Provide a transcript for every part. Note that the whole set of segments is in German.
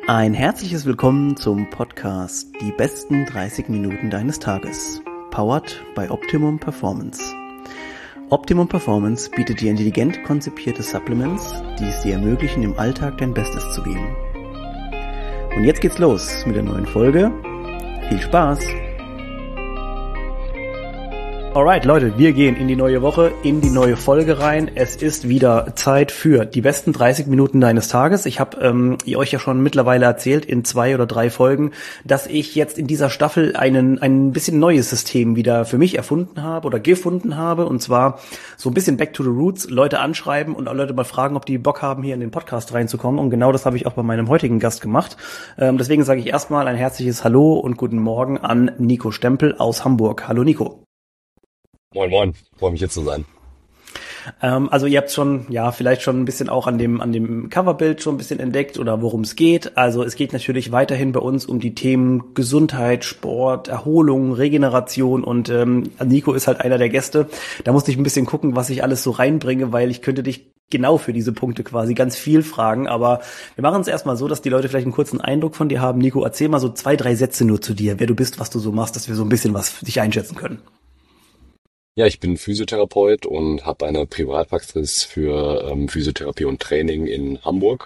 Ein herzliches Willkommen zum Podcast Die besten 30 Minuten deines Tages, powered by Optimum Performance. Optimum Performance bietet dir intelligent konzipierte Supplements, die es dir ermöglichen, im Alltag dein Bestes zu geben. Und jetzt geht's los mit der neuen Folge. Viel Spaß! Alright, Leute, wir gehen in die neue Woche, in die neue Folge rein. Es ist wieder Zeit für die besten 30 Minuten deines Tages. Ich habe euch ja schon mittlerweile erzählt in 2 oder 3 Folgen, dass ich jetzt in dieser Staffel ein bisschen neues System wieder für mich erfunden habe oder gefunden habe. Und zwar so ein bisschen back to the roots, Leute anschreiben und auch Leute mal fragen, ob die Bock haben, hier in den Podcast reinzukommen. Und genau das habe ich auch bei meinem heutigen Gast gemacht. Deswegen sage ich erstmal ein herzliches Hallo und guten Morgen an Nico Stempel aus Hamburg. Hallo Nico. Moin, moin. Freue mich hier zu sein. Also ihr habt schon, vielleicht schon ein bisschen auch an dem Coverbild schon ein bisschen entdeckt oder worum es geht. Also es geht natürlich weiterhin bei uns um die Themen Gesundheit, Sport, Erholung, Regeneration und Nico ist halt einer der Gäste. Da musste ich ein bisschen gucken, was ich alles so reinbringe, weil ich könnte dich genau für diese Punkte quasi ganz viel fragen. Aber wir machen es erstmal so, dass die Leute vielleicht einen kurzen Eindruck von dir haben. Nico, erzähl mal so 2, 3 Sätze nur zu dir, wer du bist, was du so machst, dass wir so ein bisschen was für dich einschätzen können. Ja, ich bin Physiotherapeut und habe eine Privatpraxis für Physiotherapie und Training in Hamburg.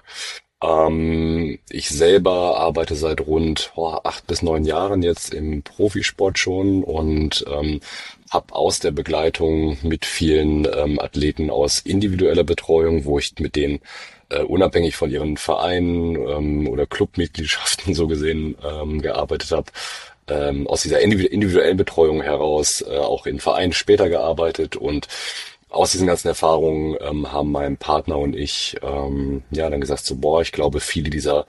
Ich selber arbeite seit rund 8 bis 9 Jahren jetzt im Profisport schon und habe aus der Begleitung mit vielen Athleten aus individueller Betreuung, wo ich mit denen unabhängig von ihren Vereinen oder Clubmitgliedschaften so gesehen gearbeitet habe, aus dieser individuellen Betreuung heraus auch in Vereinen später gearbeitet und aus diesen ganzen Erfahrungen haben mein Partner und ich dann gesagt so, ich glaube, viele dieser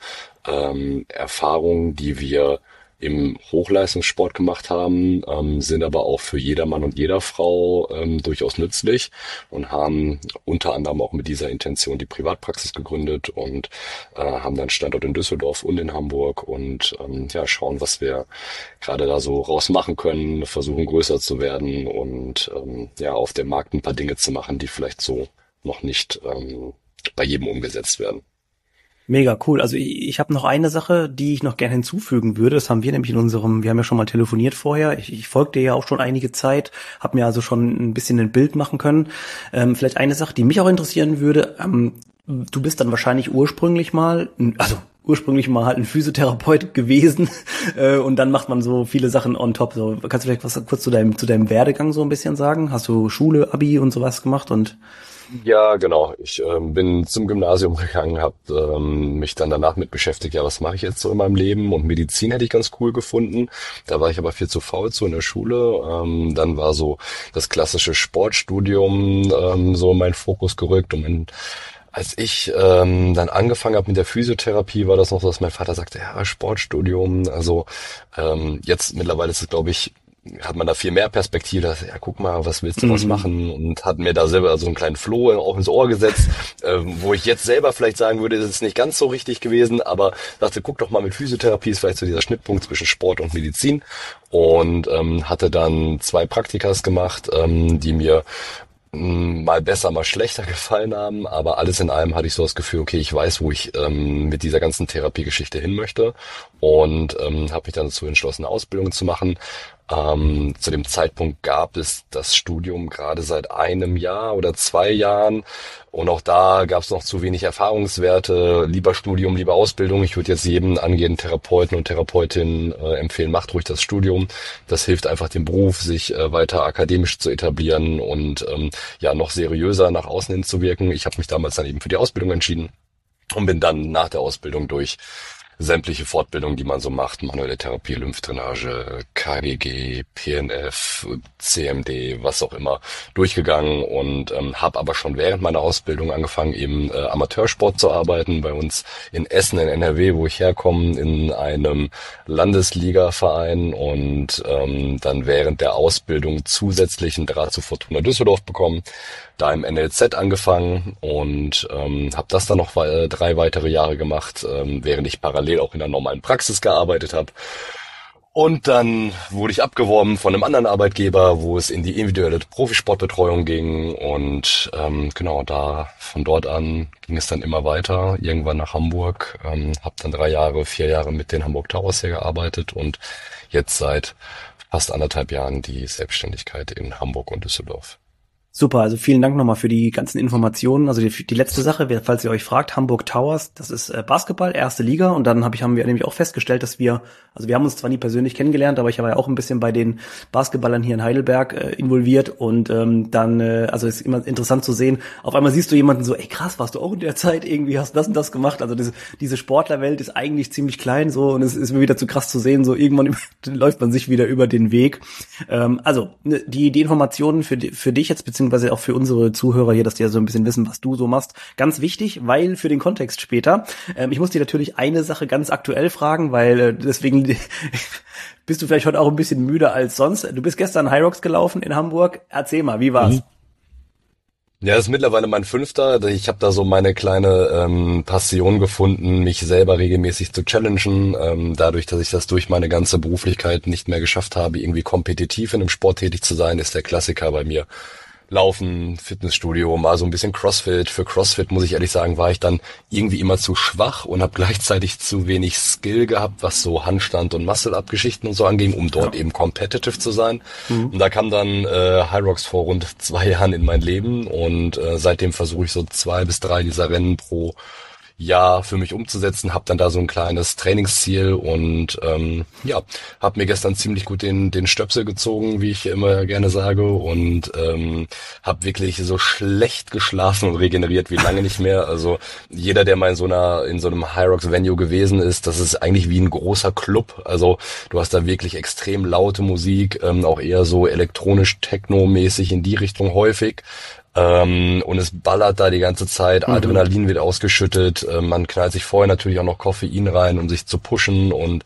Erfahrungen, die wir im Hochleistungssport gemacht haben, sind aber auch für jeder Mann und jeder Frau durchaus nützlich und haben unter anderem auch mit dieser Intention die Privatpraxis gegründet und haben dann Standort in Düsseldorf und in Hamburg und schauen, was wir gerade da so raus machen können, versuchen größer zu werden und auf dem Markt ein paar Dinge zu machen, die vielleicht so noch nicht bei jedem umgesetzt werden. Mega cool. Also ich habe noch eine Sache, die ich noch gerne hinzufügen würde. Das haben wir nämlich wir haben ja schon mal telefoniert vorher. Ich folge dir ja auch schon einige Zeit, habe mir also schon ein bisschen ein Bild machen können. Vielleicht eine Sache, die mich auch interessieren würde. Du bist dann wahrscheinlich ursprünglich mal halt ein Physiotherapeut gewesen und dann macht man so viele Sachen on top. So, kannst du vielleicht was kurz zu deinem Werdegang so ein bisschen sagen? Hast du Schule, Abi und sowas gemacht und Ja, genau. Ich bin zum Gymnasium gegangen, habe mich dann danach mit beschäftigt, was mache ich jetzt so in meinem Leben? Und Medizin hätte ich ganz cool gefunden. Da war ich aber viel zu faul zu in der Schule. Dann war so das klassische Sportstudium so mein Fokus gerückt. Und als ich dann angefangen habe mit der Physiotherapie, war das noch so, dass mein Vater sagte, ja, Sportstudium. Also jetzt mittlerweile ist es, glaube ich, hat man da viel mehr Perspektive, dass, guck mal, was willst du was machen? Und hat mir da selber so einen kleinen Floh auch ins Ohr gesetzt, wo ich jetzt selber vielleicht sagen würde, das ist nicht ganz so richtig gewesen, aber dachte, guck doch mal, mit Physiotherapie ist vielleicht so dieser Schnittpunkt zwischen Sport und Medizin und hatte dann 2 Praktikas gemacht, die mir mal besser, mal schlechter gefallen haben, aber alles in allem hatte ich so das Gefühl, okay, ich weiß, wo ich mit dieser ganzen Therapiegeschichte hin möchte und habe mich dann dazu entschlossen, eine Ausbildung zu machen. Zu dem Zeitpunkt gab es das Studium gerade seit 1 Jahr oder 2 Jahren und auch da gab es noch zu wenig Erfahrungswerte. Lieber Studium, lieber Ausbildung. Ich würde jetzt jedem angehenden Therapeuten und Therapeutin empfehlen, macht ruhig das Studium. Das hilft einfach dem Beruf, sich weiter akademisch zu etablieren und noch seriöser nach außen hin zu wirken. Ich habe mich damals dann eben für die Ausbildung entschieden und bin dann nach der Ausbildung durch sämtliche Fortbildungen, die man so macht, manuelle Therapie, Lymphdrainage, KGG, PNF, CMD, was auch immer, durchgegangen und habe aber schon während meiner Ausbildung angefangen, eben Amateursport zu arbeiten, bei uns in Essen, in NRW, wo ich herkomme, in einem Landesligaverein und dann während der Ausbildung zusätzlich einen Draht zu Fortuna Düsseldorf bekommen, da im NLZ angefangen und habe das dann noch 3 weitere Jahre gemacht, während ich parallel auch in der normalen Praxis gearbeitet habe. Und dann wurde ich abgeworben von einem anderen Arbeitgeber, wo es in die individuelle Profisportbetreuung ging. Und genau, von dort an ging es dann immer weiter, irgendwann nach Hamburg. Habe dann 4 Jahre mit den Hamburg Towers hier gearbeitet und jetzt seit fast 1,5 Jahren die Selbstständigkeit in Hamburg und Düsseldorf. Super, also vielen Dank nochmal für die ganzen Informationen. Also die letzte Sache, falls ihr euch fragt, Hamburg Towers, das ist Basketball, erste Liga. Und dann haben wir nämlich auch festgestellt, dass wir haben uns zwar nie persönlich kennengelernt, aber ich war ja auch ein bisschen bei den Basketballern hier in Heidelberg involviert. Und also ist immer interessant zu sehen, auf einmal siehst du jemanden so, ey krass, warst du auch in der Zeit, irgendwie hast du das und das gemacht. Also diese Sportlerwelt ist eigentlich ziemlich klein so und es ist mir wieder zu krass zu sehen, so irgendwann läuft man sich wieder über den Weg. Also die Informationen für dich jetzt, beziehungsweise auch für unsere Zuhörer hier, dass die ja so ein bisschen wissen, was du so machst. Ganz wichtig, weil für den Kontext später. Ich muss dir natürlich eine Sache ganz aktuell fragen, weil deswegen bist du vielleicht heute auch ein bisschen müder als sonst. Du bist gestern High Rocks gelaufen in Hamburg. Erzähl mal, wie war's? Ja, das ist mittlerweile mein 5. Ich habe da so meine kleine Passion gefunden, mich selber regelmäßig zu challengen. Dadurch, dass ich das durch meine ganze Beruflichkeit nicht mehr geschafft habe, irgendwie kompetitiv in einem Sport tätig zu sein, ist der Klassiker bei mir Laufen, Fitnessstudio, mal so ein bisschen CrossFit. Für CrossFit, muss ich ehrlich sagen, war ich dann irgendwie immer zu schwach und habe gleichzeitig zu wenig Skill gehabt, was so Handstand und Muscle-Up-Geschichten und so anging, um dort eben competitive zu sein. Und da kam dann High Rocks vor rund 2 Jahren in mein Leben und seitdem versuche ich so 2 bis 3 dieser Rennen pro Jahr für mich umzusetzen, habe dann da so ein kleines Trainingsziel und habe mir gestern ziemlich gut den Stöpsel gezogen, wie ich immer gerne sage, und habe wirklich so schlecht geschlafen und regeneriert wie lange nicht mehr. Also jeder, der mal in so einem High Rocks Venue gewesen ist, das ist eigentlich wie ein großer Club. Also du hast da wirklich extrem laute Musik, auch eher so elektronisch Techno-mäßig in die Richtung häufig. Und es ballert da die ganze Zeit, Adrenalin wird ausgeschüttet, man knallt sich vorher natürlich auch noch Koffein rein, um sich zu pushen und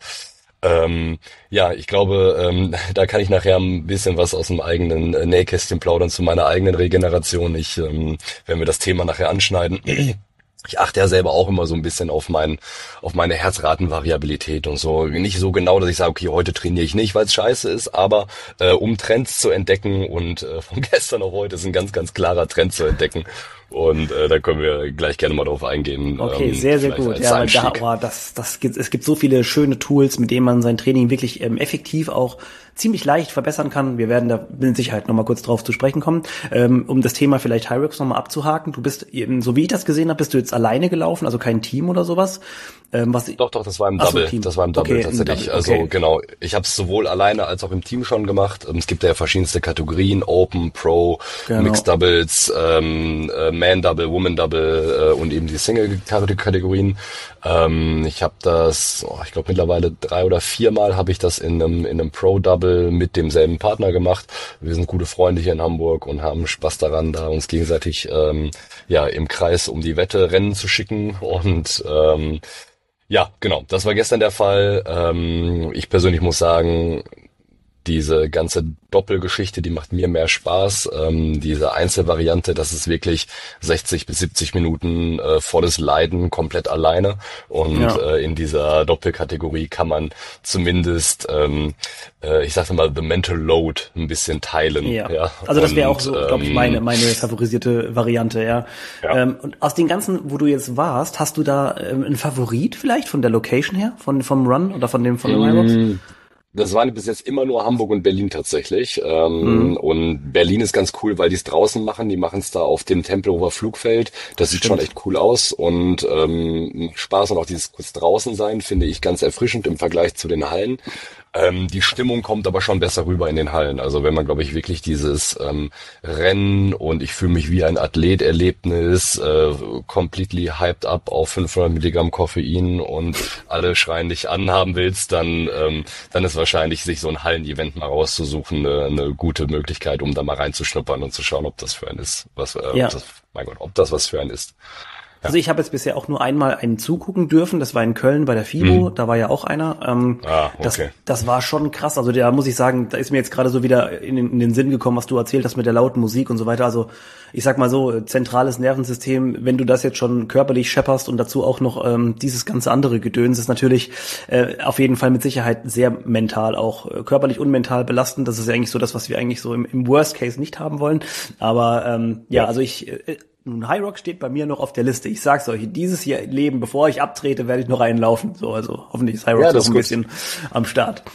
ich glaube, da kann ich nachher ein bisschen was aus dem eigenen Nähkästchen plaudern zu meiner eigenen Regeneration. Wenn wir das Thema nachher anschneiden. Ich achte ja selber auch immer so ein bisschen auf meine Herzratenvariabilität und so. Nicht so genau, dass ich sage, okay, heute trainiere ich nicht, weil es scheiße ist, aber um Trends zu entdecken und von gestern auf heute ist ein ganz, ganz klarer Trend zu entdecken. Und da können wir gleich gerne mal drauf eingehen. Okay, sehr, sehr gut. Ja, es gibt so viele schöne Tools, mit denen man sein Training wirklich effektiv auch ziemlich leicht verbessern kann. Wir werden da mit Sicherheit nochmal kurz drauf zu sprechen kommen. Um das Thema vielleicht High Rocks nochmal abzuhaken. Du bist eben, so wie ich das gesehen habe, bist du jetzt alleine gelaufen, also kein Team oder sowas? Doch, das war im Double. Das war im Double tatsächlich. Double, also genau, ich habe es sowohl alleine als auch im Team schon gemacht. Es gibt ja verschiedenste Kategorien, Open, Pro, Mixed Doubles, Man Double, Woman Double und eben die Single-Kategorien. Ich habe das, ich glaube mittlerweile 3 oder 4 Mal habe ich das in einem Pro-Double mit demselben Partner gemacht. Wir sind gute Freunde hier in Hamburg und haben Spaß daran, da uns gegenseitig im Kreis um die Wette Rennen zu schicken und genau, das war gestern der Fall. Ich persönlich muss sagen, diese ganze Doppelgeschichte, die macht mir mehr Spaß. Diese Einzelvariante, das ist wirklich 60 bis 70 Minuten volles Leiden, komplett alleine. Und in dieser Doppelkategorie kann man zumindest, ich sage mal, the mental load ein bisschen teilen. Ja. Also das wäre auch so, glaube ich, meine favorisierte Variante, ja. Und aus den ganzen, wo du jetzt warst, hast du da einen Favorit vielleicht von der Location her, vom Run oder von dem High Rocks? Das waren bis jetzt immer nur Hamburg und Berlin tatsächlich. Und Berlin ist ganz cool, weil die es draußen machen. Die machen es da auf dem Tempelhofer Flugfeld. Das sieht schon echt cool aus. Und Spaß und auch dieses kurz draußen sein finde ich ganz erfrischend im Vergleich zu den Hallen. Die Stimmung kommt aber schon besser rüber in den Hallen. Also wenn man, glaube ich, wirklich dieses Rennen und ich fühle mich wie ein Athlet-Erlebnis, completely hyped up auf 500 Milligramm Koffein und alle schreien dich an haben willst, dann ist wahrscheinlich sich so ein Hallen-Event mal rauszusuchen eine gute Möglichkeit, um da mal reinzuschnuppern und zu schauen, ob das für einen ist. Ob das was für einen ist. Also ich habe jetzt bisher auch nur einmal einen zugucken dürfen, das war in Köln bei der FIBO, da war ja auch einer. Okay. Das war schon krass, also da muss ich sagen, da ist mir jetzt gerade so wieder in den Sinn gekommen, was du erzählt hast mit der lauten Musik und so weiter. Also ich sag mal so, zentrales Nervensystem, wenn du das jetzt schon körperlich schepperst und dazu auch noch dieses ganze andere Gedöns, ist natürlich auf jeden Fall mit Sicherheit sehr mental, auch körperlich und mental belastend. Das ist ja eigentlich so das, was wir eigentlich so im Worst Case nicht haben wollen. Aber also nun, High Rock steht bei mir noch auf der Liste. Ich sag's euch, dieses hier Leben, bevor ich abtrete, werde ich noch einen laufen. So, also hoffentlich ist High Rock noch ein bisschen am Start.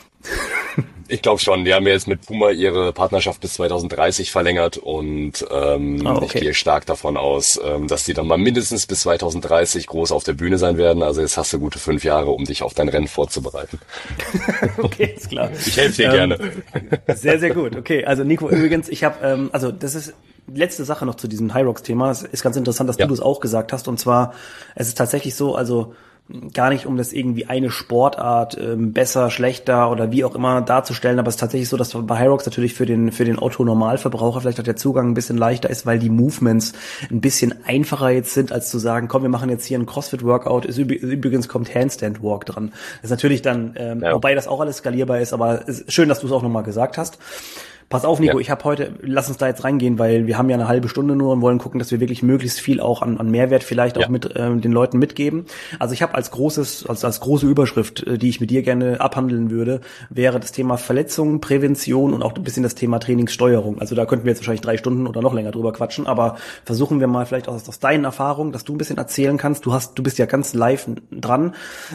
Ich glaube schon. Die haben ja jetzt mit Puma ihre Partnerschaft bis 2030 verlängert und ich gehe stark davon aus, dass die dann mal mindestens bis 2030 groß auf der Bühne sein werden. Also jetzt hast du gute 5 Jahre, um dich auf dein Rennen vorzubereiten. Okay, ist klar. Ich helfe dir gerne. Sehr, sehr gut. Okay, also Nico, übrigens, ich habe, also das ist letzte Sache noch zu diesem High Rocks Thema. Es ist ganz interessant, dass du das auch gesagt hast. Und zwar, es ist tatsächlich so, also gar nicht, um das irgendwie eine Sportart besser, schlechter oder wie auch immer darzustellen, aber es ist tatsächlich so, dass bei High Rocks natürlich für den Otto-Normalverbraucher vielleicht auch der Zugang ein bisschen leichter ist, weil die Movements ein bisschen einfacher jetzt sind, als zu sagen, komm, wir machen jetzt hier ein CrossFit-Workout, übrigens kommt Handstand-Walk dran. Das ist natürlich dann, wobei das auch alles skalierbar ist, aber es ist schön, dass du es auch nochmal gesagt hast. Pass auf, Nico, ich habe heute, lass uns da jetzt reingehen, weil wir haben ja eine halbe Stunde nur und wollen gucken, dass wir wirklich möglichst viel auch an Mehrwert vielleicht auch mit den Leuten mitgeben. Also ich habe als große Überschrift, die ich mit dir gerne abhandeln würde, wäre das Thema Verletzungen, Prävention und auch ein bisschen das Thema Trainingssteuerung. Also da könnten wir jetzt wahrscheinlich 3 Stunden oder noch länger drüber quatschen, aber versuchen wir mal vielleicht aus deinen Erfahrungen, dass du ein bisschen erzählen kannst. Du bist ja ganz live dran.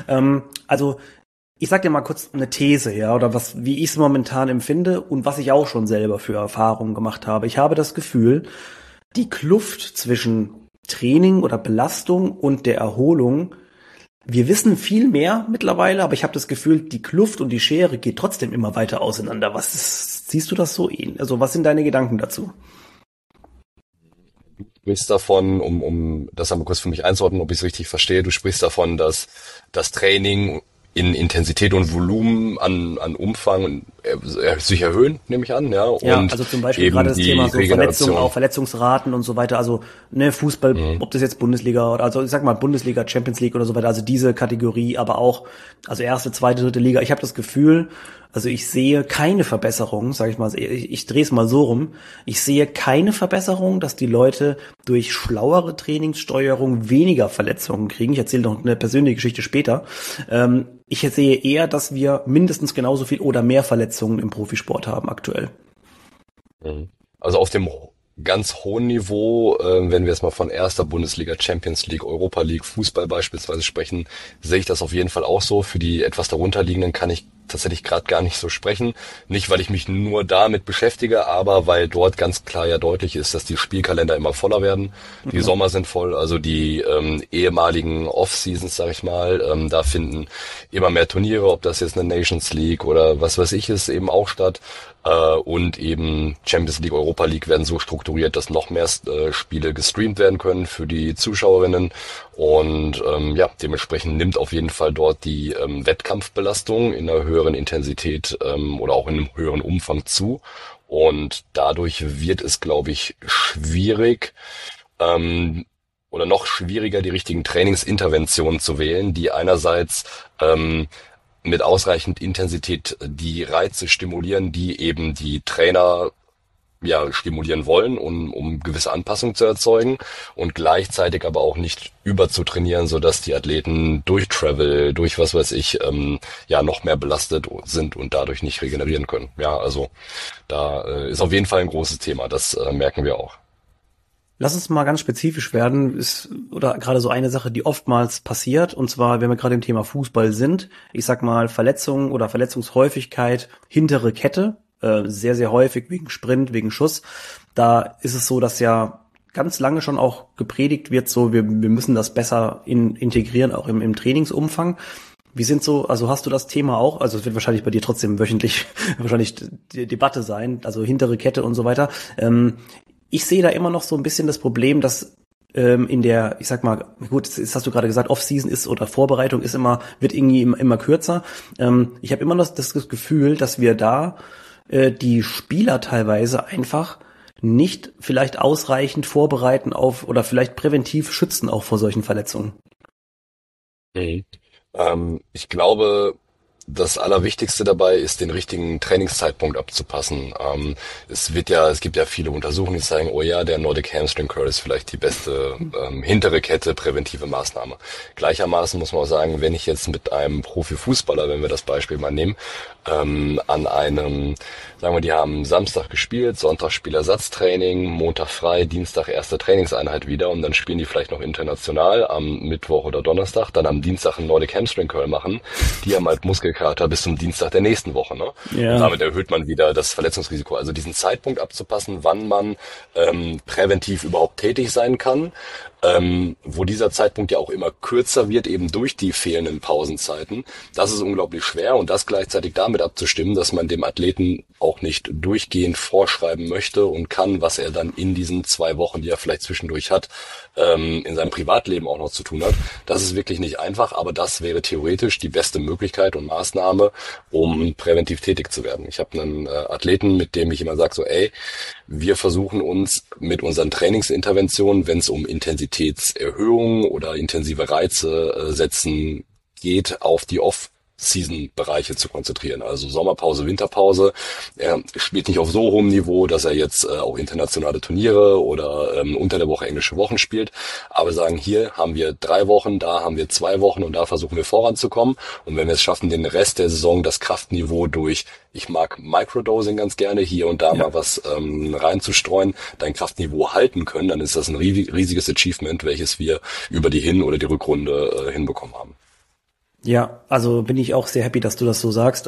Also ich sag dir mal kurz eine These, oder wie ich es momentan empfinde und was ich auch schon selber für Erfahrungen gemacht habe. Ich habe das Gefühl, die Kluft zwischen Training oder Belastung und der Erholung, wir wissen viel mehr mittlerweile, aber ich habe das Gefühl, die Kluft und die Schere geht trotzdem immer weiter auseinander. Siehst du das so? Also was sind deine Gedanken dazu? Du sprichst davon, um das einmal kurz für mich einzuordnen, ob ich es richtig verstehe, du sprichst davon, dass das Training in Intensität und Volumen an Umfang sich erhöhen, nehme ich an, ja. Und also zum Beispiel gerade das Thema so Verletzungen, auch Verletzungsraten und so weiter, also Fußball, ob das jetzt Bundesliga oder also ich sag mal Bundesliga, Champions League oder so weiter, also diese Kategorie, aber auch also erste, zweite, dritte Liga. Ich habe das Gefühl, also ich sehe keine Verbesserung, sage ich mal, ich drehe es mal so rum, ich sehe keine Verbesserung, dass die Leute durch schlauere Trainingssteuerung weniger Verletzungen kriegen. Ich erzähle noch eine persönliche Geschichte später. Ich sehe eher, dass wir mindestens genauso viel oder mehr Verletzungen im Profisport haben aktuell. Also auf dem ganz hohen Niveau, wenn wir jetzt mal von erster Bundesliga, Champions League, Europa League, Fußball beispielsweise sprechen, sehe ich das auf jeden Fall auch so. Für die etwas darunterliegenden kann ich tatsächlich gerade gar nicht so sprechen. Nicht, weil ich mich nur damit beschäftige, aber weil dort ganz klar ja deutlich ist, dass die Spielkalender immer voller werden. Die Sommer sind voll, also die ehemaligen Off-Seasons, sag ich mal, da finden immer mehr Turniere, ob das jetzt eine Nations League oder was weiß ich ist, eben auch statt. Und eben Champions League, Europa League werden so strukturiert, dass noch mehr Spiele gestreamt werden können für die Zuschauerinnen. Und dementsprechend nimmt auf jeden Fall dort die Wettkampfbelastung in einer höheren Intensität oder auch in einem höheren Umfang zu. Und dadurch wird es, glaube ich, schwierig oder noch schwieriger, die richtigen Trainingsinterventionen zu wählen, die einerseits mit ausreichend Intensität die Reize stimulieren, die eben die Trainer stimulieren wollen, um gewisse Anpassungen zu erzeugen und gleichzeitig aber auch nicht überzutrainieren, sodass die Athleten durch Travel, durch was weiß ich, noch mehr belastet sind und dadurch nicht regenerieren können. Ja, also da ist auf jeden Fall ein großes Thema, das merken wir auch. Lass uns mal ganz spezifisch werden, oder gerade so eine Sache, die oftmals passiert, und zwar, wenn wir gerade im Thema Fußball sind, ich sag mal Verletzungen oder Verletzungshäufigkeit, hintere Kette, sehr, sehr häufig wegen Sprint, wegen Schuss. Da ist es so, dass ja ganz lange schon auch gepredigt wird, so wir müssen das besser integrieren, auch im Trainingsumfang. Wie sind so, also hast du das Thema auch, also es wird wahrscheinlich bei dir trotzdem wöchentlich wahrscheinlich die Debatte sein, also hintere Kette und so weiter. Ich sehe da immer noch so ein bisschen das Problem, dass in der, ich sag mal, gut, das hast du gerade gesagt, Off-Season ist oder Vorbereitung wird irgendwie immer kürzer. Ich habe immer noch das Gefühl, dass wir da die Spieler teilweise einfach nicht vielleicht ausreichend vorbereiten auf oder vielleicht präventiv schützen auch vor solchen Verletzungen? Mhm. Ich glaube, das Allerwichtigste dabei ist, den richtigen Trainingszeitpunkt abzupassen. Es gibt ja viele Untersuchungen, die sagen, oh ja, der Nordic Hamstring Curl ist vielleicht die beste hintere Kette präventive Maßnahme. Gleichermaßen muss man auch sagen, wenn ich jetzt mit einem Profifußballer, wenn wir das Beispiel mal nehmen, an einem, sagen wir, die haben Samstag gespielt, Sonntag Spielersatztraining, Montag frei, Dienstag erste Trainingseinheit wieder und dann spielen die vielleicht noch international am Mittwoch oder Donnerstag, dann am Dienstag einen Nordic Hamstring Curl machen, die haben halt Muskelkater bis zum Dienstag der nächsten Woche, ne? Ja. Und damit erhöht man wieder das Verletzungsrisiko. Also diesen Zeitpunkt abzupassen, wann man präventiv überhaupt tätig sein kann, wo dieser Zeitpunkt ja auch immer kürzer wird, eben durch die fehlenden Pausenzeiten. Das ist unglaublich schwer und das gleichzeitig damit abzustimmen, dass man dem Athleten auch nicht durchgehend vorschreiben möchte und kann, was er dann in diesen 2 Wochen, die er vielleicht zwischendurch hat, in seinem Privatleben auch noch zu tun hat. Das ist wirklich nicht einfach, aber das wäre theoretisch die beste Möglichkeit und Maßnahme, um präventiv tätig zu werden. Ich habe einen Athleten, mit dem ich immer sage, so wir versuchen uns mit unseren Trainingsinterventionen, wenn es um Intensitätserhöhung oder intensive Reize setzen geht, auf die Off-Season-Bereiche zu konzentrieren. Also Sommerpause, Winterpause. Er spielt nicht auf so hohem Niveau, dass er jetzt auch internationale Turniere oder unter der Woche englische Wochen spielt. Aber wir sagen, hier haben wir 3 Wochen, da haben wir 2 Wochen und da versuchen wir voranzukommen. Und wenn wir es schaffen, den Rest der Saison das Kraftniveau durch, ich mag Microdosing ganz gerne, hier und da mal was reinzustreuen, dein Kraftniveau halten können, dann ist das ein riesiges Achievement, welches wir über die Hin- oder die Rückrunde hinbekommen haben. Ja, also bin ich auch sehr happy, dass du das so sagst.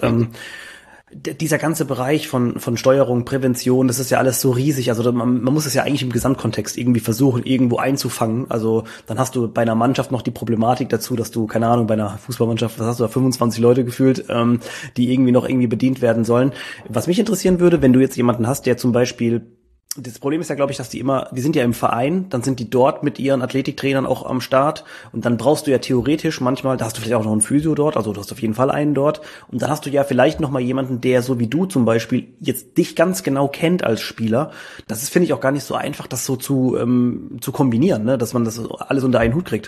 Dieser ganze Bereich von Steuerung, Prävention, das ist ja alles so riesig. Also man muss es ja eigentlich im Gesamtkontext irgendwie versuchen, irgendwo einzufangen. Also dann hast du bei einer Mannschaft noch die Problematik dazu, dass du, keine Ahnung, bei einer Fußballmannschaft, was hast du da, 25 Leute gefühlt, die irgendwie bedient werden sollen. Was mich interessieren würde, wenn du jetzt jemanden hast, der zum Beispiel, das Problem ist ja, glaube ich, dass die sind ja im Verein, dann sind die dort mit ihren Athletiktrainern auch am Start und dann brauchst du ja theoretisch manchmal, da hast du vielleicht auch noch einen Physio dort, also du hast auf jeden Fall einen dort und dann hast du ja vielleicht noch mal jemanden, der so wie du zum Beispiel jetzt dich ganz genau kennt als Spieler. Das ist, finde ich, auch gar nicht so einfach, das so zu kombinieren, ne, dass man das alles unter einen Hut kriegt.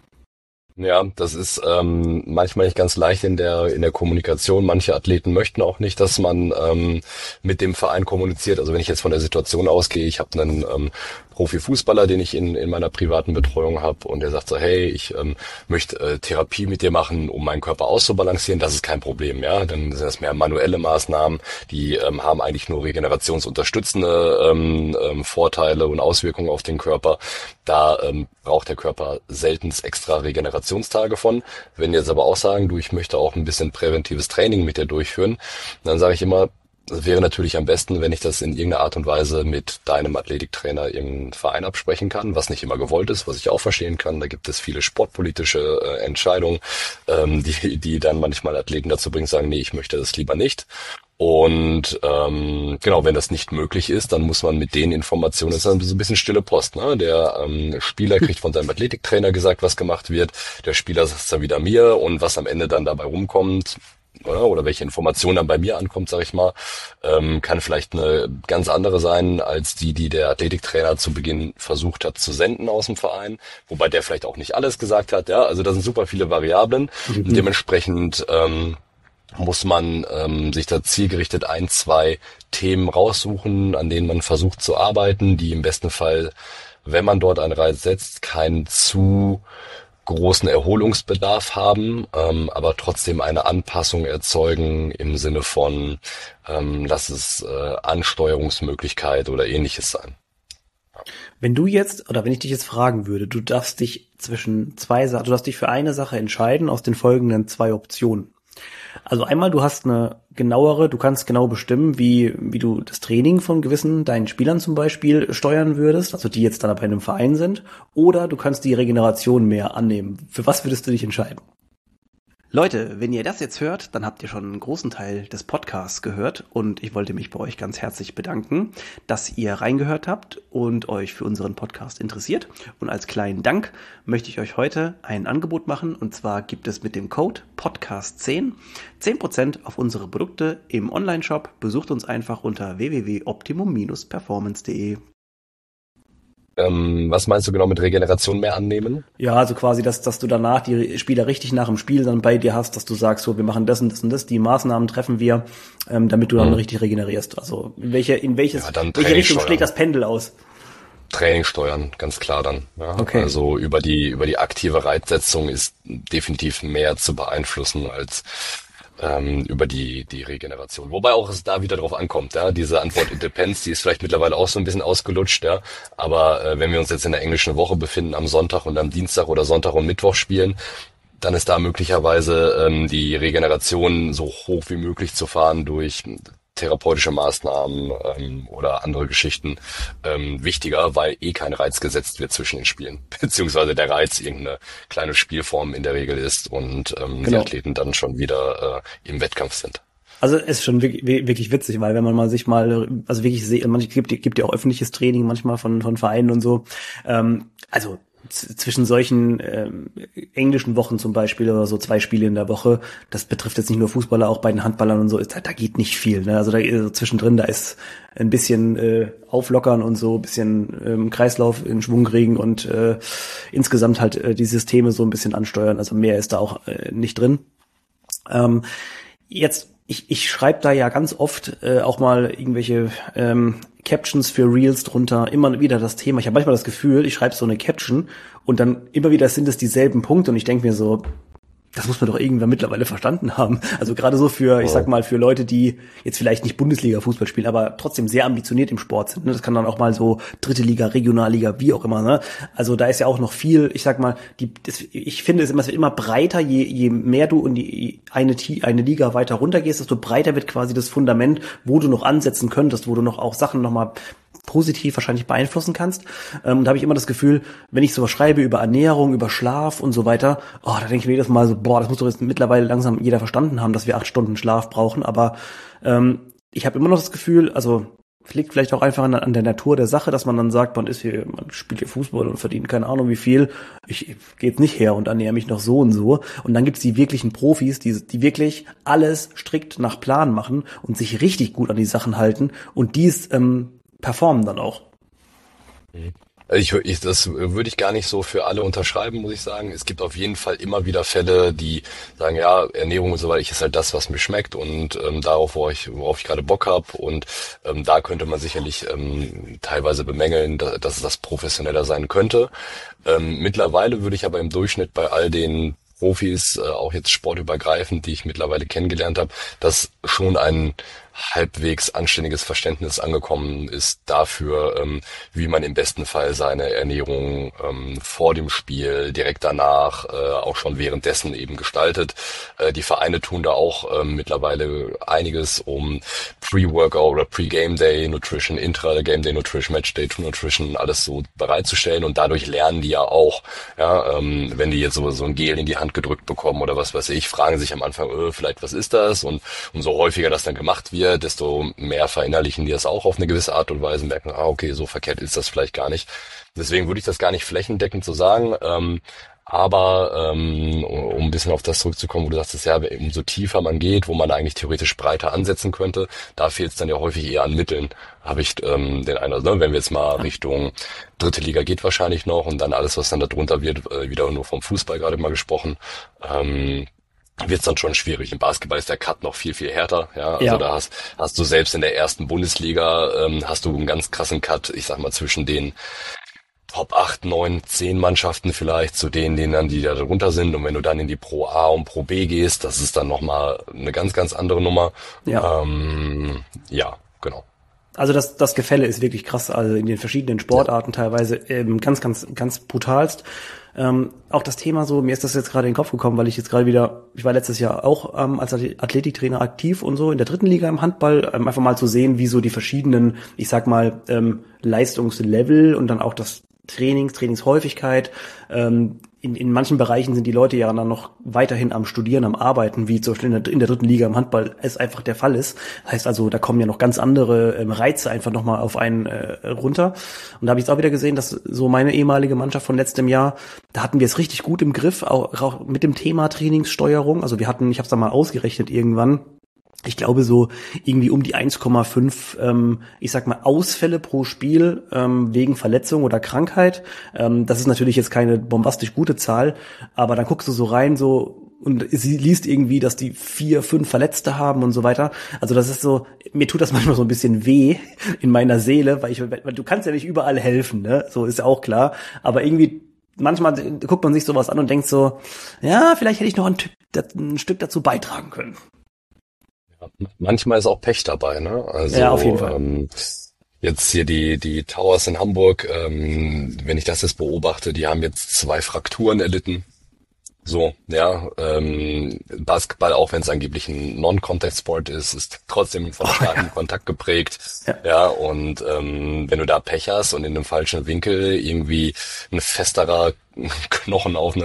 Ja, das ist manchmal nicht ganz leicht in der Kommunikation. Manche Athleten möchten auch nicht, dass man mit dem Verein kommuniziert. Also wenn ich jetzt von der Situation ausgehe, ich habe einen Profifußballer, den ich in meiner privaten Betreuung habe und der sagt so, hey, ich möchte Therapie mit dir machen, um meinen Körper auszubalancieren, das ist kein Problem, ja. Dann sind das mehr manuelle Maßnahmen, die haben eigentlich nur regenerationsunterstützende Vorteile und Auswirkungen auf den Körper. Da braucht der Körper seltenst extra Regenerationstage von. Wenn die jetzt aber auch sagen, du, ich möchte auch ein bisschen präventives Training mit dir durchführen, dann sage ich immer, es wäre natürlich am besten, wenn ich das in irgendeiner Art und Weise mit deinem Athletiktrainer irgendeinen Verein absprechen kann, was nicht immer gewollt ist, was ich auch verstehen kann. Da gibt es viele sportpolitische Entscheidungen, die dann manchmal Athleten dazu bringen, sagen, nee, ich möchte das lieber nicht. Und genau, wenn das nicht möglich ist, dann muss man mit den Informationen, das ist dann so ein bisschen stille Post, ne? Der Spieler kriegt von seinem Athletiktrainer gesagt, was gemacht wird, der Spieler sagt es dann wieder mir und was am Ende dann dabei rumkommt, oder welche Information dann bei mir ankommt, sag ich mal, kann vielleicht eine ganz andere sein als die der Athletiktrainer zu Beginn versucht hat zu senden aus dem Verein, wobei der vielleicht auch nicht alles gesagt hat, ja, also da sind super viele Variablen und dementsprechend muss man sich da zielgerichtet 1, 2 Themen raussuchen, an denen man versucht zu arbeiten, die im besten Fall, wenn man dort einen Reiz setzt, keinen zu großen Erholungsbedarf haben, aber trotzdem eine Anpassung erzeugen im Sinne von, lass es Ansteuerungsmöglichkeit oder ähnliches sein. Wenn du jetzt, oder wenn ich dich jetzt fragen würde, du darfst dich du darfst dich für eine Sache entscheiden aus den folgenden 2 Optionen. Also einmal, du kannst genau bestimmen, wie du das Training von deinen Spielern zum Beispiel steuern würdest, also die jetzt dann bei einem Verein sind, oder du kannst die Regeneration mehr annehmen. Für was würdest du dich entscheiden? Leute, wenn ihr das jetzt hört, dann habt ihr schon einen großen Teil des Podcasts gehört und ich wollte mich bei euch ganz herzlich bedanken, dass ihr reingehört habt und euch für unseren Podcast interessiert. Und als kleinen Dank möchte ich euch heute ein Angebot machen und zwar gibt es mit dem Code Podcast10 10% auf unsere Produkte im Onlineshop. Besucht uns einfach unter www.optimum-performance.de. Was meinst du genau mit Regeneration mehr annehmen? Ja, also quasi, dass du danach die Spieler richtig nach dem Spiel dann bei dir hast, dass du sagst, so, wir machen das und das und das, die Maßnahmen treffen wir, damit du dann richtig regenerierst. Also welche Richtung schlägt das Pendel aus? Training steuern, ganz klar dann. Ja. Okay. Also über die aktive Reizsetzung ist definitiv mehr zu beeinflussen als über die Regeneration. Wobei auch es da wieder drauf ankommt, ja. Diese Antwort it depends, die ist vielleicht mittlerweile auch so ein bisschen ausgelutscht, ja. Aber wenn wir uns jetzt in der englischen Woche befinden, am Sonntag und am Dienstag oder Sonntag und Mittwoch spielen, dann ist da möglicherweise die Regeneration so hoch wie möglich zu fahren durch therapeutische Maßnahmen oder andere Geschichten wichtiger, weil kein Reiz gesetzt wird zwischen den Spielen, beziehungsweise der Reiz irgendeine kleine Spielform in der Regel ist und die Athleten dann schon wieder im Wettkampf sind. Also es ist schon wirklich witzig, weil wenn man mal sich mal, also wirklich gibt ja auch öffentliches Training manchmal von Vereinen und so, also zwischen solchen englischen Wochen zum Beispiel oder so 2 Spiele in der Woche, das betrifft jetzt nicht nur Fußballer, auch bei den Handballern und so, da geht nicht viel. Ne? Also da zwischendrin, da ist ein bisschen auflockern und so, ein bisschen Kreislauf in Schwung kriegen und insgesamt halt die Systeme so ein bisschen ansteuern. Also mehr ist da auch nicht drin. Ich schreibe da ja ganz oft auch mal irgendwelche Captions für Reels drunter, immer wieder das Thema. Ich habe manchmal das Gefühl, ich schreibe so eine Caption und dann immer wieder sind es dieselben Punkte und ich denke mir so, das muss man doch irgendwann mittlerweile verstanden haben. Also gerade so für, ich sag mal, für Leute, die jetzt vielleicht nicht Bundesliga-Fußball spielen, aber trotzdem sehr ambitioniert im Sport sind. Ne? Das kann dann auch mal so dritte Liga, Regionalliga, wie auch immer. Ne? Also da ist ja auch noch viel, ich sag mal, ich finde, es wird immer breiter, je mehr du in eine Liga weiter runtergehst, desto breiter wird quasi das Fundament, wo du noch ansetzen könntest, wo du noch auch Sachen nochmal positiv wahrscheinlich beeinflussen kannst. Und da habe ich immer das Gefühl, wenn ich sowas schreibe über Ernährung, über Schlaf und so weiter, da denke ich mir jedes Mal so, das muss doch jetzt mittlerweile langsam jeder verstanden haben, dass wir 8 Stunden Schlaf brauchen. Aber ich habe immer noch das Gefühl, also es liegt vielleicht auch einfach an der Natur der Sache, dass man dann sagt, man spielt hier Fußball und verdient keine Ahnung wie viel. Ich gehe jetzt nicht her und ernähre mich noch so und so. Und dann gibt's die wirklichen Profis, die wirklich alles strikt nach Plan machen und sich richtig gut an die Sachen halten und dies performen dann auch. Das würde ich gar nicht so für alle unterschreiben, muss ich sagen. Es gibt auf jeden Fall immer wieder Fälle, die sagen, ja, Ernährung und so weiter, ist halt das, was mir schmeckt und worauf ich gerade Bock habe. Und da könnte man sicherlich teilweise bemängeln, dass das professioneller sein könnte. Mittlerweile würde ich aber im Durchschnitt bei all den Profis, auch jetzt sportübergreifend, die ich mittlerweile kennengelernt habe, dass schon ein halbwegs anständiges Verständnis angekommen ist dafür, wie man im besten Fall seine Ernährung vor dem Spiel, direkt danach, auch schon währenddessen eben gestaltet. Die Vereine tun da auch mittlerweile einiges, um Pre-Workout oder Pre-Game Day Nutrition, Intra-Game Day Nutrition, Match Day Nutrition, alles so bereitzustellen und dadurch lernen die ja auch, ja, wenn die jetzt so ein Gel in die Hand gedrückt bekommen oder was weiß ich, fragen sich am Anfang, vielleicht was ist das? Und umso häufiger das dann gemacht wird, desto mehr verinnerlichen die das auch auf eine gewisse Art und Weise, merken, okay, so verkehrt ist das vielleicht gar nicht. Deswegen würde ich das gar nicht flächendeckend so sagen, aber um ein bisschen auf das zurückzukommen, wo du sagst, ja, umso tiefer man geht, wo man eigentlich theoretisch breiter ansetzen könnte, da fehlt es dann ja häufig eher an Mitteln, habe ich den Eindruck, ne? Wenn wir jetzt mal Richtung dritte Liga geht wahrscheinlich noch und dann alles, was dann da drunter wird, wieder nur vom Fußball gerade mal gesprochen, wird's dann schon schwierig. Im Basketball ist der Cut noch viel, viel härter. Ja, also da hast du selbst in der ersten Bundesliga, hast du einen ganz krassen Cut, ich sag mal, zwischen den Top 8, 9, 10 Mannschaften vielleicht zu denen dann, die da drunter sind. Und wenn du dann in die Pro A und Pro B gehst, das ist dann nochmal eine ganz, ganz andere Nummer. Ja, ja, genau. Also das Gefälle ist wirklich krass, also in den verschiedenen Sportarten teilweise ganz, ganz, ganz brutalst. Auch das Thema so, mir ist das jetzt gerade in den Kopf gekommen, weil ich war letztes Jahr auch als Athletiktrainer aktiv und so in der dritten Liga im Handball, einfach mal zu sehen, wie so die verschiedenen, ich sag mal, Leistungslevel und dann auch das Trainingshäufigkeit in manchen Bereichen sind die Leute ja dann noch weiterhin am Studieren, am Arbeiten, wie zum Beispiel in der dritten Liga im Handball es einfach der Fall ist. Heißt also, da kommen ja noch ganz andere Reize einfach nochmal auf einen runter. Und da habe ich jetzt auch wieder gesehen, dass so meine ehemalige Mannschaft von letztem Jahr, da hatten wir es richtig gut im Griff, auch mit dem Thema Trainingssteuerung. Also ich habe es da mal ausgerechnet irgendwann. Ich glaube so irgendwie um die 1,5, ich sag mal, Ausfälle pro Spiel wegen Verletzung oder Krankheit. Das ist natürlich jetzt keine bombastisch gute Zahl, aber dann guckst du so rein so und sie liest irgendwie, dass die 4, 5 Verletzte haben und so weiter. Also das ist so, mir tut das manchmal so ein bisschen weh in meiner Seele, weil du kannst ja nicht überall helfen, ne? So ist ja auch klar. Aber irgendwie manchmal guckt man sich sowas an und denkt so, ja, vielleicht hätte ich noch ein Stück dazu beitragen können. Manchmal ist auch Pech dabei, ne? Also, ja, auf jeden Fall. Jetzt hier die Towers in Hamburg, wenn ich das jetzt beobachte, die haben jetzt 2 Frakturen erlitten. So, ja, Basketball, auch wenn es angeblich ein Non-Contact-Sport ist trotzdem von starkem Kontakt geprägt. Ja, und wenn du da Pech hast und in einem falschen Winkel irgendwie ein festerer Knochen auf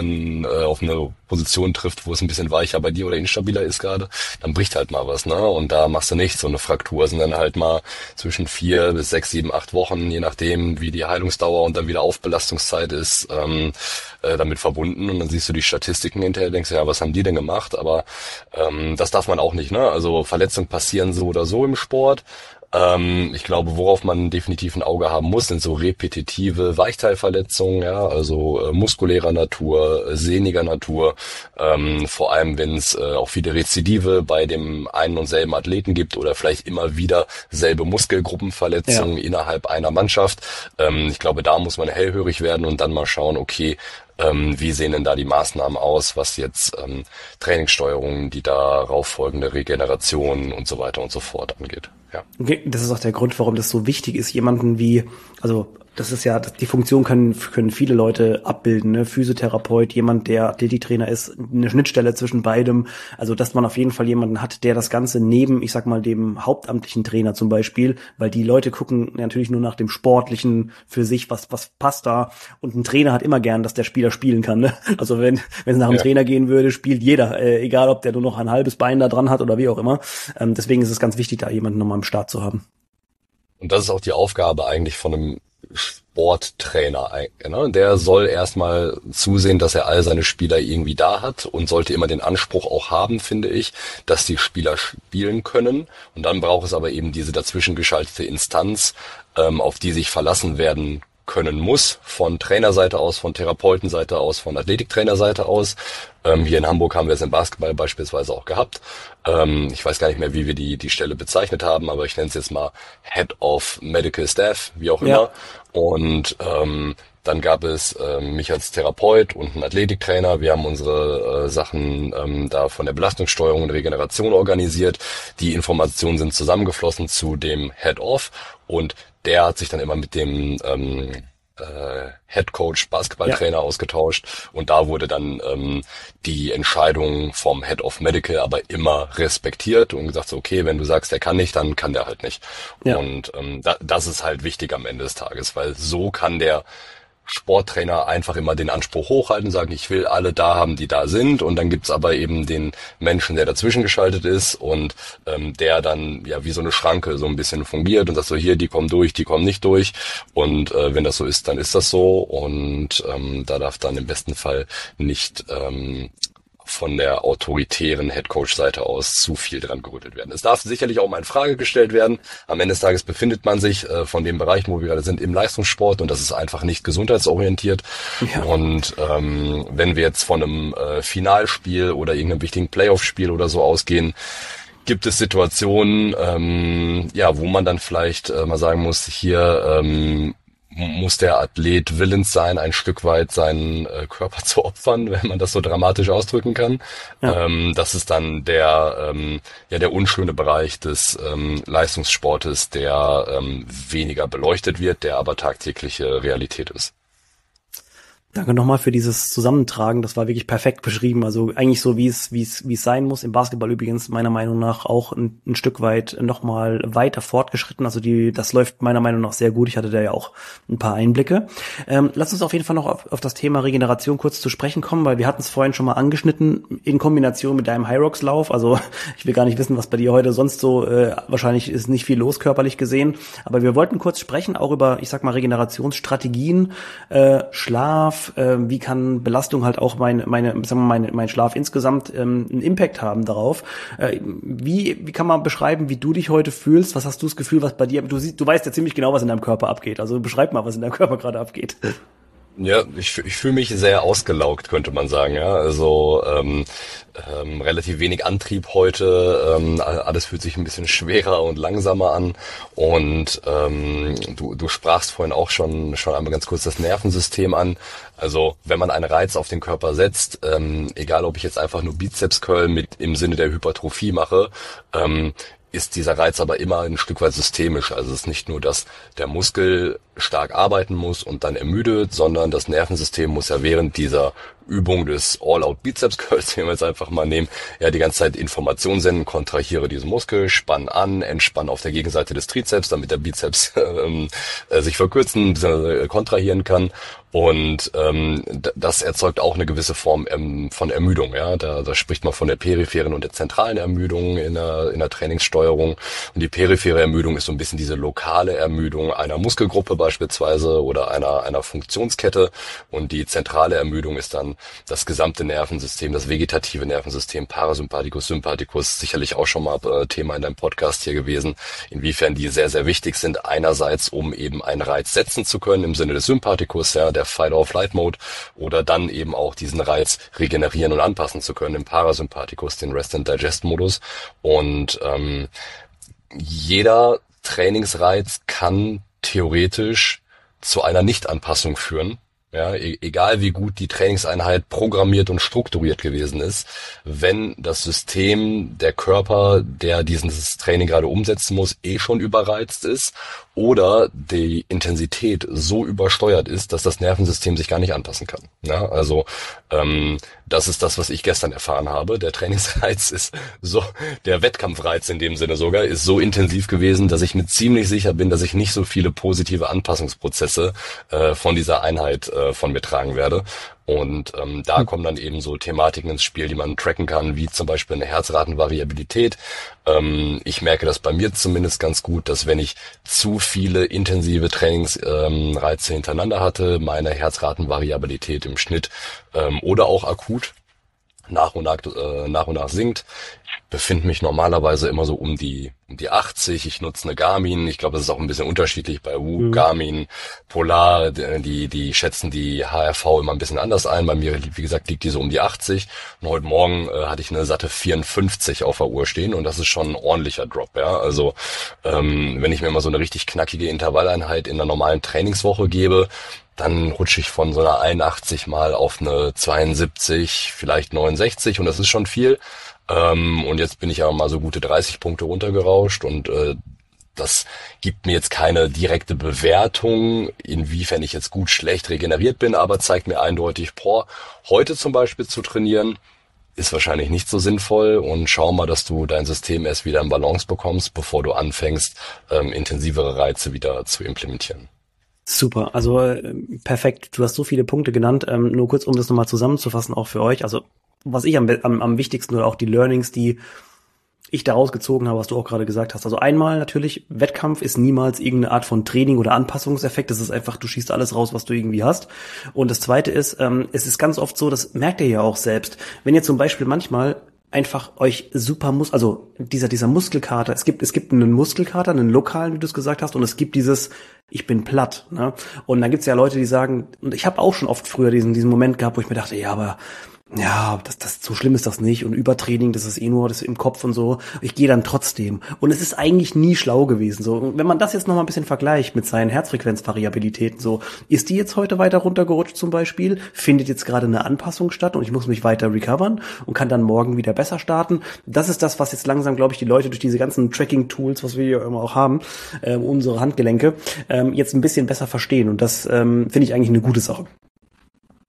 eine Position trifft, wo es ein bisschen weicher bei dir oder instabiler ist gerade, dann bricht halt mal was, ne? Und da machst du nichts. So eine Fraktur sind dann halt mal zwischen 4 bis 6, 7, 8 Wochen, je nachdem, wie die Heilungsdauer und dann wieder Aufbelastungszeit ist, damit verbunden. Und dann siehst du die Statistiken hinterher, denkst du, ja, was haben die denn gemacht? Aber das darf man auch nicht, ne? Also Verletzungen passieren so oder so im Sport. Ich glaube, worauf man definitiv ein Auge haben muss, sind so repetitive Weichteilverletzungen, ja, also muskulärer Natur, sehniger Natur, vor allem wenn es auch viele Rezidive bei dem einen und selben Athleten gibt oder vielleicht immer wieder selbe Muskelgruppenverletzungen innerhalb einer Mannschaft. Ich glaube, da muss man hellhörig werden und dann mal schauen, okay, wie sehen denn da die Maßnahmen aus, was jetzt Trainingssteuerung, die darauf folgende Regeneration und so weiter und so fort angeht. Ja. Okay, das ist auch der Grund, warum das so wichtig ist, jemanden wie, also das ist ja, die Funktion können viele Leute abbilden, ne? Physiotherapeut, jemand, der Athletiktrainer ist, eine Schnittstelle zwischen beidem. Also, dass man auf jeden Fall jemanden hat, der das Ganze neben, ich sag mal, dem hauptamtlichen Trainer zum Beispiel, weil die Leute gucken natürlich nur nach dem Sportlichen für sich, was passt da. Und ein Trainer hat immer gern, dass der Spieler spielen kann, ne? Also, wenn es nach einem Trainer gehen würde, spielt jeder, egal ob der nur noch ein halbes Bein da dran hat oder wie auch immer. Deswegen ist es ganz wichtig, da jemanden nochmal am Start zu haben. Und das ist auch die Aufgabe eigentlich von einem Sporttrainer, ne? Der soll erstmal zusehen, dass er all seine Spieler irgendwie da hat und sollte immer den Anspruch auch haben, finde ich, dass die Spieler spielen können. Und dann braucht es aber eben diese dazwischen geschaltete Instanz, auf die sich verlassen werden können muss, von Trainerseite aus, von Therapeutenseite aus, von Athletiktrainerseite aus. Hier in Hamburg haben wir es im Basketball beispielsweise auch gehabt. Ich weiß gar nicht mehr, wie wir die Stelle bezeichnet haben, aber ich nenne es jetzt mal Head of Medical Staff, wie auch immer. Und dann gab es mich als Therapeut und einen Athletiktrainer. Wir haben unsere Sachen da von der Belastungssteuerung und Regeneration organisiert. Die Informationen sind zusammengeflossen zu dem Head of und der hat sich dann immer mit dem Head Coach, Basketballtrainer ausgetauscht und da wurde dann die Entscheidung vom Head of Medical aber immer respektiert und gesagt, so, okay, wenn du sagst, der kann nicht, dann kann der halt nicht. Und das ist halt wichtig am Ende des Tages, weil so kann der Sporttrainer einfach immer den Anspruch hochhalten, sagen, ich will alle da haben, die da sind, und dann gibt's aber eben den Menschen, der dazwischen geschaltet ist und der dann ja wie so eine Schranke so ein bisschen fungiert und sagt so, hier, die kommen durch, die kommen nicht durch, und wenn das so ist, dann ist das so, und da darf dann im besten Fall nicht von der autoritären Headcoach-Seite aus zu viel dran gerüttelt werden. Es darf sicherlich auch mal in Frage gestellt werden. Am Ende des Tages befindet man sich von dem Bereich, wo wir gerade sind, im Leistungssport, und das ist einfach nicht gesundheitsorientiert. Ja. Und wenn wir jetzt von einem Finalspiel oder irgendeinem wichtigen Playoff-Spiel oder so ausgehen, gibt es Situationen, wo man dann vielleicht mal sagen muss, hier muss der Athlet willens sein, ein Stück weit seinen Körper zu opfern, wenn man das so dramatisch ausdrücken kann. Ja. Das ist dann der unschöne Bereich des Leistungssportes, der weniger beleuchtet wird, der aber tagtägliche Realität ist. Danke nochmal für dieses Zusammentragen. Das war wirklich perfekt beschrieben. Also eigentlich so, wie es sein muss. Im Basketball übrigens meiner Meinung nach auch ein Stück weit nochmal weiter fortgeschritten. Also das läuft meiner Meinung nach sehr gut. Ich hatte da ja auch ein paar Einblicke. Lass uns auf jeden Fall noch auf das Thema Regeneration kurz zu sprechen kommen, weil wir hatten es vorhin schon mal angeschnitten in Kombination mit deinem Hyrox-Lauf. Also ich will gar nicht wissen, was bei dir heute sonst so, wahrscheinlich ist nicht viel los körperlich gesehen. Aber wir wollten kurz sprechen auch über, ich sag mal, Regenerationsstrategien, Schlaf, wie kann Belastung halt auch mein Schlaf insgesamt einen Impact haben darauf. Wie kann man beschreiben, wie du dich heute fühlst? Was hast du das Gefühl, was bei dir, du weißt ja ziemlich genau, was in deinem Körper abgeht. Also beschreib mal, was in deinem Körper gerade abgeht. Ja, ich fühle mich sehr ausgelaugt, könnte man sagen. Ja, also relativ wenig Antrieb heute. Alles fühlt sich ein bisschen schwerer und langsamer an. Und du sprachst vorhin auch schon einmal ganz kurz das Nervensystem an. Also wenn man einen Reiz auf den Körper setzt, egal ob ich jetzt einfach nur Bizeps Curl mit im Sinne der Hypertrophie mache, ist dieser Reiz aber immer ein Stück weit systemisch. Also es ist nicht nur, dass der Muskel stark arbeiten muss und dann ermüdet, sondern das Nervensystem muss ja während dieser Übung des All-Out-Bizeps-Curls, den wir jetzt einfach mal nehmen, ja die ganze Zeit Informationen senden, kontrahiere diesen Muskel, spann an, entspann auf der Gegenseite des Trizeps, damit der Bizeps sich verkürzen, kontrahieren kann. Und das erzeugt auch eine gewisse Form von Ermüdung. Ja, da spricht man von der peripheren und der zentralen Ermüdung in der Trainingssteuerung. Und die periphere Ermüdung ist so ein bisschen diese lokale Ermüdung einer Muskelgruppe beispielsweise oder einer Funktionskette. Und die zentrale Ermüdung ist dann das gesamte Nervensystem, das vegetative Nervensystem, Parasympathikus, Sympathikus, sicherlich auch schon mal Thema in deinem Podcast hier gewesen, inwiefern die sehr, sehr wichtig sind. Einerseits, um eben einen Reiz setzen zu können im Sinne des Sympathikus, ja, der Fight-or-Flight-Mode, oder dann eben auch diesen Reiz regenerieren und anpassen zu können im Parasympathikus, den Rest-and-Digest-Modus. Und jeder Trainingsreiz kann theoretisch zu einer Nichtanpassung führen. Ja, egal wie gut die Trainingseinheit programmiert und strukturiert gewesen ist, wenn das System, der Körper, der dieses Training gerade umsetzen muss, schon überreizt ist oder die Intensität so übersteuert ist, dass das Nervensystem sich gar nicht anpassen kann. Ja, also das ist das, was ich gestern erfahren habe. Der Trainingsreiz ist so, der Wettkampfreiz in dem Sinne sogar, ist so intensiv gewesen, dass ich mir ziemlich sicher bin, dass ich nicht so viele positive Anpassungsprozesse von dieser Einheit von mir tragen werde. Und da kommen dann eben so Thematiken ins Spiel, die man tracken kann, wie zum Beispiel eine Herzratenvariabilität. Ich merke das bei mir zumindest ganz gut, dass wenn ich zu viele intensive Trainingsreize hintereinander hatte, meine Herzratenvariabilität im Schnitt oder auch akut nach und nach sinkt. Ich befinde mich normalerweise immer so um die 80. Ich nutze eine Garmin. Ich glaube, das ist auch ein bisschen unterschiedlich bei Whoop, Garmin, Polar. Die schätzen die HRV immer ein bisschen anders ein. Bei mir, wie gesagt, liegt die so um die 80. Und heute Morgen hatte ich eine satte 54 auf der Uhr stehen und das ist schon ein ordentlicher Drop. Ja, also wenn ich mir mal so eine richtig knackige Intervalleinheit in einer normalen Trainingswoche gebe, dann rutsche ich von so einer 81 mal auf eine 72, vielleicht 69 und das ist schon viel. Und jetzt bin ich aber mal so gute 30 Punkte runtergerauscht und das gibt mir jetzt keine direkte Bewertung, inwiefern ich jetzt gut, schlecht regeneriert bin, aber zeigt mir eindeutig, heute zum Beispiel zu trainieren, ist wahrscheinlich nicht so sinnvoll und schau mal, dass du dein System erst wieder in Balance bekommst, bevor du anfängst, intensivere Reize wieder zu implementieren. Super, also perfekt. Du hast so viele Punkte genannt. Nur kurz, um das nochmal zusammenzufassen, auch für euch. Also was ich am wichtigsten oder auch die Learnings, die ich daraus gezogen habe, was du auch gerade gesagt hast. Also einmal natürlich, Wettkampf ist niemals irgendeine Art von Training oder Anpassungseffekt. Das ist einfach, du schießt alles raus, was du irgendwie hast. Und das Zweite ist, es ist ganz oft so, das merkt ihr ja auch selbst, wenn ihr zum Beispiel manchmal einfach euch also dieser Muskelkater, es gibt einen Muskelkater, einen lokalen, wie du es gesagt hast, und es gibt dieses ich bin platt, ne? Und dann gibt's ja Leute, die sagen, und ich habe auch schon oft früher diesen Moment gehabt, wo ich mir dachte, ja, aber ja, das so schlimm ist das nicht und Übertraining, das ist nur das im Kopf und so. Ich gehe dann trotzdem und es ist eigentlich nie schlau gewesen so. Und wenn man das jetzt noch mal ein bisschen vergleicht mit seinen Herzfrequenzvariabilitäten, so ist die jetzt heute weiter runtergerutscht zum Beispiel, findet jetzt gerade eine Anpassung statt und ich muss mich weiter recovern und kann dann morgen wieder besser starten. Das ist das, was jetzt langsam, glaube ich, die Leute durch diese ganzen Tracking-Tools, was wir hier immer auch haben, unsere Handgelenke, jetzt ein bisschen besser verstehen und das finde ich eigentlich eine gute Sache.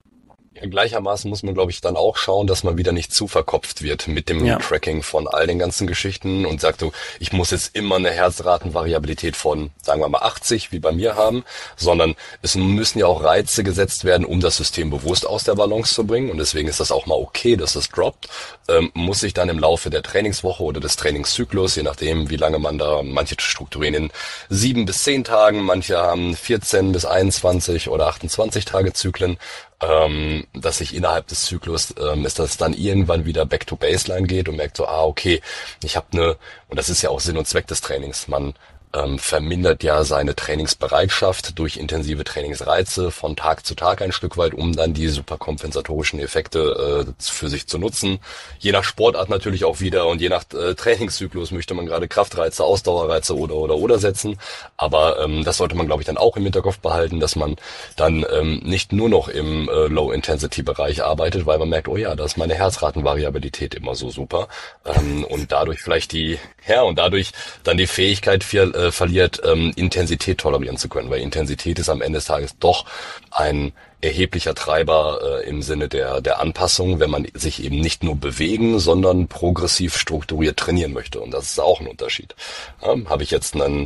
Gleichermaßen muss man, glaube ich, dann auch schauen, dass man wieder nicht zu verkopft wird mit dem Tracking von all den ganzen Geschichten und sagt so, ich muss jetzt immer eine Herzratenvariabilität von, sagen wir mal, 80 wie bei mir haben, sondern es müssen ja auch Reize gesetzt werden, um das System bewusst aus der Balance zu bringen, und deswegen ist das auch mal okay, dass es droppt, muss sich dann im Laufe der Trainingswoche oder des Trainingszyklus, je nachdem, wie lange man da, manche strukturieren in 7 bis 10 Tagen, manche haben 14 bis 21 oder 28 Tage Zyklen, dass sich innerhalb des Zyklus ist das dann irgendwann wieder back to baseline geht und merkt so, okay, ich habe und das ist ja auch Sinn und Zweck des Trainings, man vermindert ja seine Trainingsbereitschaft durch intensive Trainingsreize von Tag zu Tag ein Stück weit, um dann die superkompensatorischen Effekte für sich zu nutzen. Je nach Sportart natürlich auch wieder und je nach Trainingszyklus möchte man gerade Kraftreize, Ausdauerreize oder setzen. Aber das sollte man, glaube ich, dann auch im Hinterkopf behalten, dass man dann nicht nur noch im Low-Intensity-Bereich arbeitet, weil man merkt, oh ja, da ist meine Herzratenvariabilität immer so super. Und dadurch vielleicht dadurch dann die Fähigkeit verliert, Intensität tolerieren zu können, weil Intensität ist am Ende des Tages doch ein erheblicher Treiber im Sinne der Anpassung, wenn man sich eben nicht nur bewegen, sondern progressiv strukturiert trainieren möchte. Und das ist auch ein Unterschied. Habe ich jetzt einen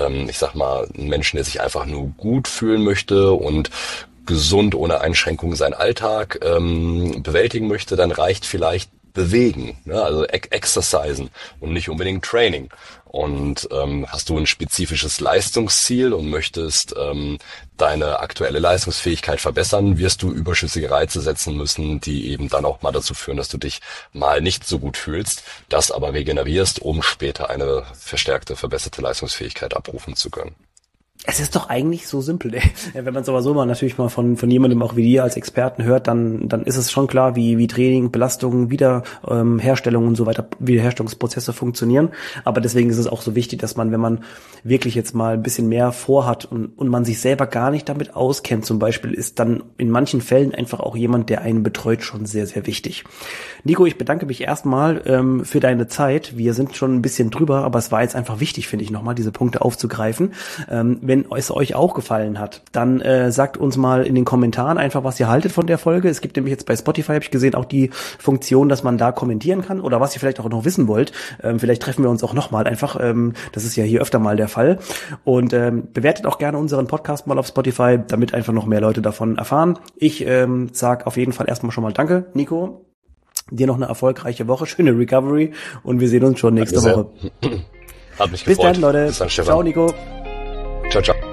Menschen, der sich einfach nur gut fühlen möchte und gesund ohne Einschränkungen seinen Alltag bewältigen möchte, dann reicht vielleicht Bewegen, ne? Also exercisen und nicht unbedingt Training. Und hast du ein spezifisches Leistungsziel und möchtest deine aktuelle Leistungsfähigkeit verbessern, wirst du überschüssige Reize setzen müssen, die eben dann auch mal dazu führen, dass du dich mal nicht so gut fühlst, das aber regenerierst, um später eine verstärkte, verbesserte Leistungsfähigkeit abrufen zu können. Es ist doch eigentlich so simpel, ey. Wenn man es aber so mal natürlich mal von jemandem auch wie dir als Experten hört, dann ist es schon klar, wie Training, Belastung, Wiederherstellung und so weiter, Wiederherstellungsprozesse funktionieren. Aber deswegen ist es auch so wichtig, dass man, wenn man wirklich jetzt mal ein bisschen mehr vorhat und man sich selber gar nicht damit auskennt, zum Beispiel, ist dann in manchen Fällen einfach auch jemand, der einen betreut, schon sehr, sehr wichtig. Nico, ich bedanke mich erstmal für deine Zeit. Wir sind schon ein bisschen drüber, aber es war jetzt einfach wichtig, finde ich, nochmal diese Punkte aufzugreifen. Wenn es euch auch gefallen hat, dann sagt uns mal in den Kommentaren einfach, was ihr haltet von der Folge. Es gibt nämlich jetzt bei Spotify, habe ich gesehen, auch die Funktion, dass man da kommentieren kann oder was ihr vielleicht auch noch wissen wollt. Vielleicht treffen wir uns auch nochmal einfach. Das ist ja hier öfter mal der Fall. Und bewertet auch gerne unseren Podcast mal auf Spotify, damit einfach noch mehr Leute davon erfahren. Ich sag auf jeden Fall erstmal schon mal Danke, Nico. Dir noch eine erfolgreiche Woche, schöne Recovery und wir sehen uns schon nächste Woche. Hat mich gefreut. Bis dann, Leute. Bis dann, Stefan. Ciao, Nico. Ciao, ciao.